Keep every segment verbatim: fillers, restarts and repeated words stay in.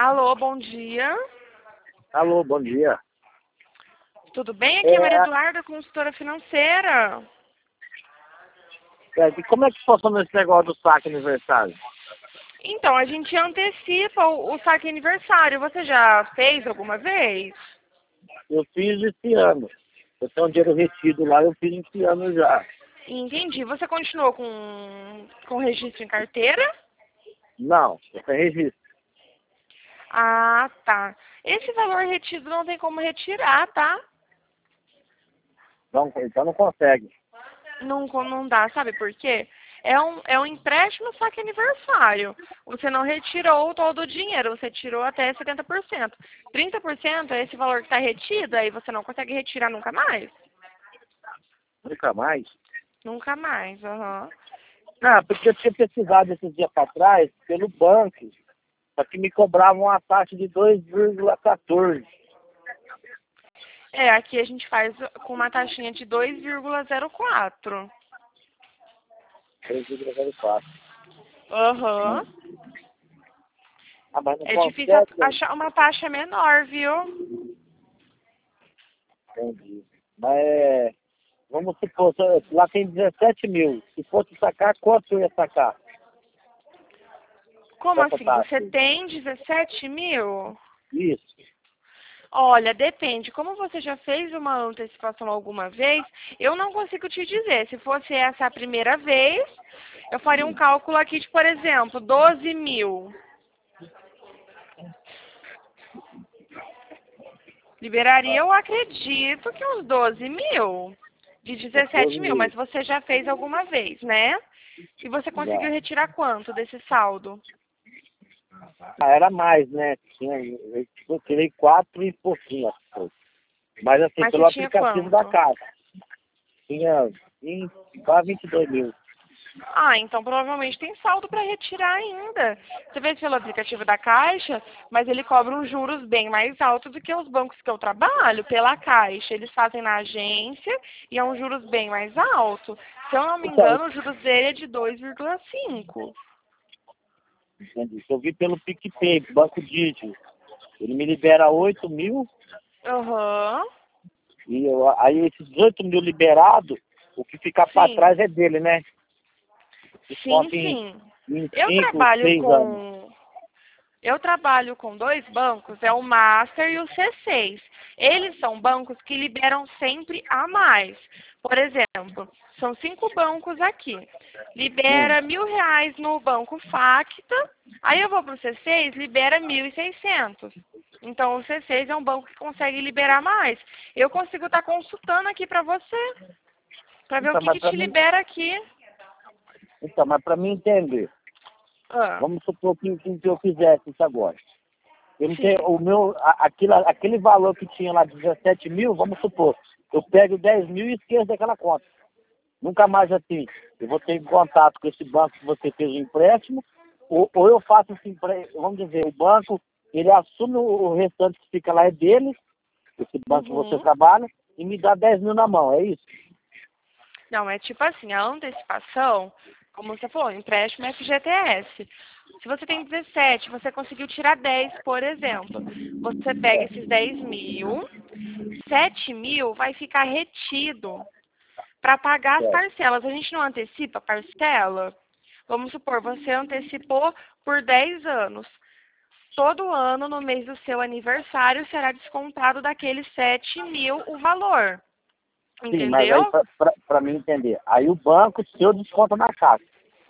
Alô, bom dia. Alô, bom dia. Tudo bem? Aqui é, É, a Maria Eduarda, consultora financeira. é, e como é que funciona esse negócio do saque aniversário? Então, a gente antecipa o, o saque aniversário. Você já fez alguma vez? Eu fiz esse ano. Eu tenho um dinheiro retido lá, eu fiz esse ano já. Entendi. Você continuou com, com registro em carteira? Não, eu tenho registro. Ah, tá. Esse valor retido não tem como retirar, tá? Não, então não consegue. Não, não dá, sabe por quê? É um, é um empréstimo saque aniversário. Você não retirou todo o dinheiro, você tirou até setenta por cento. trinta por cento é esse valor que está retido, aí você não consegue retirar nunca mais. Nunca mais. Nunca mais, aham. Ah, porque eu tinha pesquisado esses dias para trás pelo banco, só que me cobravam uma taxa de dois vírgula quatorze. É, aqui a gente faz com uma taxinha de dois vírgula zero quatro. dois vírgula zero quatro. Aham. Ah, mas não É difícil consegue? achar uma taxa menor, viu? Entendi. Mas é, vamos supor, lá tem dezessete mil. Se fosse sacar, quanto eu ia sacar? Como Essa assim? taxa Você aí. tem dezessete mil? Isso. Olha, depende. Como você já fez uma antecipação alguma vez, eu não consigo te dizer. Se fosse essa a primeira vez, eu faria um cálculo aqui de, por exemplo, doze mil. Liberaria, eu acredito que uns doze mil. De dezessete doze mil, mil. mas você já fez alguma vez, né? E você conseguiu Já. retirar quanto desse saldo? Ah, era mais, né? Tinha, eu eu tirei quatro e pouquinho. Acho que foi. Mas assim, Mas você pelo tinha aplicativo da quanto? casa. Tinha vinte, quase vinte e dois mil. Ah, então provavelmente tem saldo para retirar ainda. Você vê pelo aplicativo da Caixa, mas ele cobra uns juros bem mais altos do que os bancos que eu trabalho, pela Caixa. Eles fazem na agência e é um juros bem mais alto. Se eu não me Então, engano, o juros dele é de dois vírgula cinco. entendi. Eu vi pelo PicPay, Banco Digio. Ele me libera oito mil Aham. e eu, aí esses dezoito mil liberados, o que fica para Sim. trás é dele, né? Sim, Desconta em, sim. em Eu cinco, trabalho seis anos. com Eu trabalho com dois bancos, é o Master e o C seis. Eles são bancos que liberam sempre a mais. Por exemplo, são cinco bancos aqui. Hum. Libera mil reais no banco Facta, aí eu vou para o C seis, libera mil e seiscentos. Então o C seis é um banco que consegue liberar mais. Eu consigo estar consultando aqui para você, para ver o Então, que, mas que para te mim, libera aqui. então, mas para mim entender, Ah, vamos supor que, que eu fizesse isso agora. Eu não tenho, sim. o meu, a- aquilo, aquele valor que tinha lá, dezessete mil, vamos supor, eu pego dez mil e esqueço daquela conta. Nunca mais assim, eu vou ter contato com esse banco que você fez o empréstimo, ou, ou eu faço esse empréstimo, vamos dizer, o banco, ele assume o, o restante que fica lá é dele, esse banco que você Uhum. trabalha, e me dá dez mil na mão, é isso? Não, é tipo assim, a antecipação, como você falou, empréstimo F G T S. Se você tem dezessete, você conseguiu tirar dez, por exemplo. Você pega esses dez mil, sete mil vai ficar retido para pagar as Certo. parcelas. A gente não antecipa a parcela? Vamos supor, você antecipou por dez anos. Todo ano, no mês do seu aniversário, será descontado daqueles sete mil o valor. Sim, mas aí Entendeu? para mim entender, aí o banco, se eu desconto na caixa,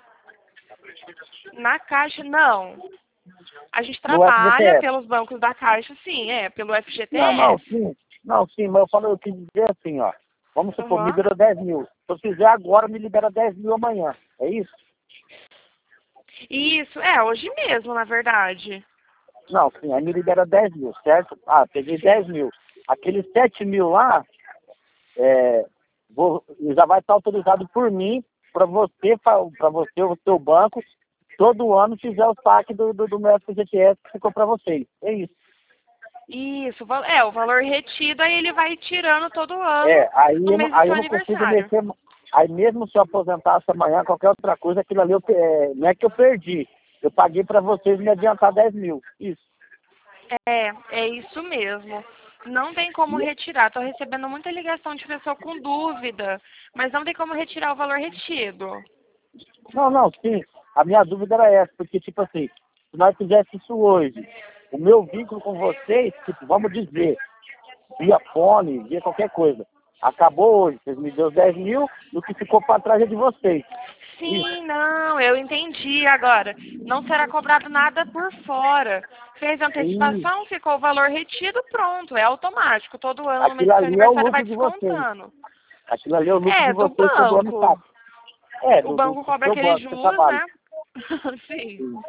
Na Caixa, não. A gente no trabalha F G T S. pelos bancos da Caixa, sim, é, pelo Não, não, F G T S. sim. Não, sim, mas eu falo, eu quis dizer assim, ó. Vamos supor, me Uhum. liberou dez mil. Se eu fizer agora, me libera dez mil amanhã. É isso? Isso, é, hoje mesmo, na verdade. Não, sim, aí me libera dez mil, certo? Ah, peguei dez Sim. mil. Aqueles sete mil lá, é, vou, já vai estar autorizado por mim para você, para você, o seu banco, todo ano fizer o saque do, do, do meu F G T S que ficou para vocês. É isso. Isso, val- é, o valor retido, aí ele vai tirando todo ano É, aí no eu, não- mês do aí seu eu não consigo aniversário. mexer. Aí mesmo se eu aposentasse amanhã, qualquer outra coisa, aquilo ali eu, pe- é, não é que eu perdi. Eu paguei para vocês me adiantar dez mil. Isso. É, é isso mesmo. Não tem como retirar. Estou recebendo muita ligação de pessoa com dúvida, mas não tem como retirar o valor retido. Não, não, sim. A minha dúvida era essa, porque, tipo assim, se nós fizéssemos isso hoje, o meu vínculo com vocês, tipo, vamos dizer, via fone, via qualquer coisa, acabou hoje, vocês me deu dez mil, e o que ficou para trás é de vocês. Sim, não, eu entendi agora. Não será cobrado nada por fora. Fez a Sim, antecipação, ficou o valor retido, pronto, é automático. Todo ano no mês aquilo do seu ali é o aniversário vai lucro de vocês. descontando. Aquilo ali é o lucro de É, do vocês todo ano banco. sabe. É, O do, do, banco do cobra seu aqueles banco, você juros, trabalha. né? Sim. Sim.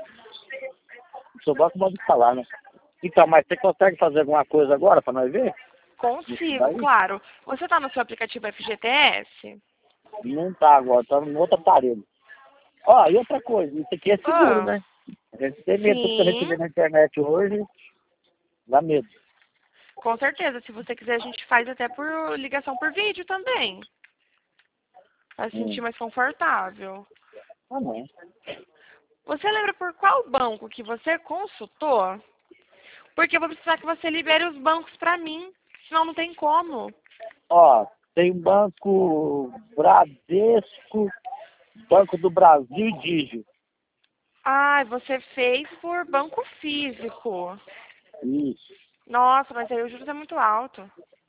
O seu banco pode falar, né? Então, mas você consegue fazer alguma coisa agora para nós ver? Isso Consigo, daí? claro. Você está no seu aplicativo F G T S? Não tá agora, tá no outro aparelho. Ó, e outra coisa, isso aqui é seguro, Ah, né? A gente tem medo do que eu sim, recebi na internet hoje, dá medo. com certeza. Se você quiser, a gente faz até por ligação por vídeo também. Para se sentir Hum. mais confortável. Ah, não. Você lembra por qual banco que você consultou? Porque eu vou precisar que você libere os bancos para mim, senão não tem como. Ó, tem Banco Bradesco, Banco do Brasil e Digio. Ah, você fez por banco físico. Isso. Nossa, mas aí o juros é muito alto.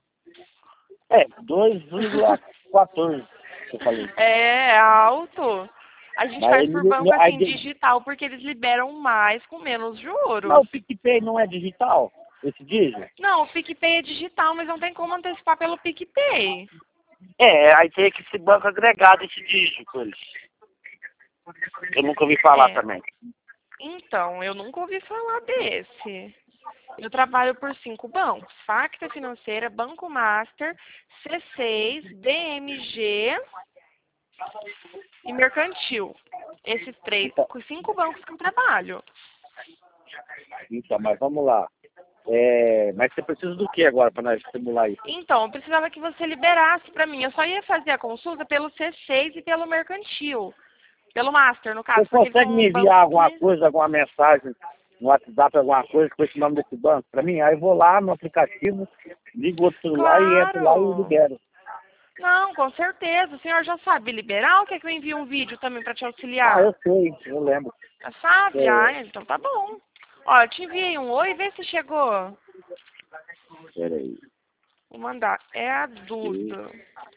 É, dois vírgula quatorze, que eu falei. É alto. A gente Mas faz por ele, banco aí, assim de- digital porque eles liberam mais com menos mas juros. o PicPay não é digital? Esse Digio? Não, o PicPay é digital, mas não tem como antecipar pelo PicPay. É, aí tem que esse banco agregado, esse Digio com eles. Eu nunca ouvi falar É. também. Então, eu nunca ouvi falar desse. Eu trabalho por cinco bancos: Facta Financeira, Banco Master, C seis, B M G e Mercantil. Esses três, Então, com cinco bancos que eu trabalho. então mas vamos lá. É, mas você precisa do que agora para nós simular isso? Então, eu precisava que você liberasse para mim. Eu só ia fazer a consulta pelo C seis e pelo Mercantil. Pelo Master, no Você caso, porque eles consegue me são enviar bancos alguma que... coisa, alguma mensagem no WhatsApp, alguma coisa com esse nome desse banco para mim? Aí eu vou lá no aplicativo, ligo o outro celular e entro lá e Claro! libero. Não, com certeza. O senhor já sabe liberar ou quer que eu envie um vídeo também para te Ah, auxiliar? eu sei, eu lembro. Já sabe? É, Ah, então tá bom. Ó, eu te enviei um oi, vê se chegou. peraí. Vou mandar. É a Duda.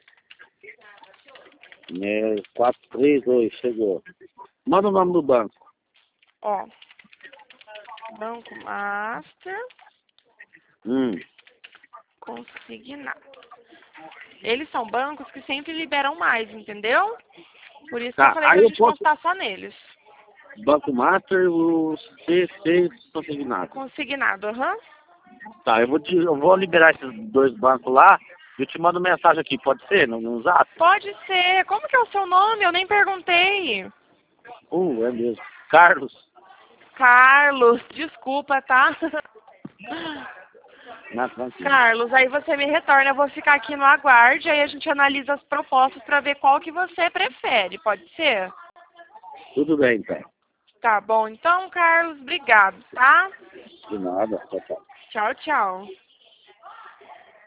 É, quatro três dois, chegou. Manda o nome do banco. Ó, Banco Master Hum. Consignado. Eles são bancos que sempre liberam mais, entendeu? Por isso que eu Tá, falei aí pra eu gente posso. consultar só neles. Banco Master, o C seis consignado. Consignado, aham. Tá, eu vou, te, eu vou liberar esses dois bancos lá e eu te mando mensagem aqui, pode ser? No, no zap? Pode ser. Como que é o seu nome? Eu nem perguntei. Uh, é mesmo. Carlos. Carlos, desculpa, tá? Não, tranquilo. Carlos, aí você me retorna, eu vou ficar aqui no aguarde, aí a gente analisa as propostas para ver qual que você prefere, pode ser? Tudo bem, então. Tá bom, então, Carlos, obrigado, tá? De nada. Tchau, tchau. Tchau, tchau.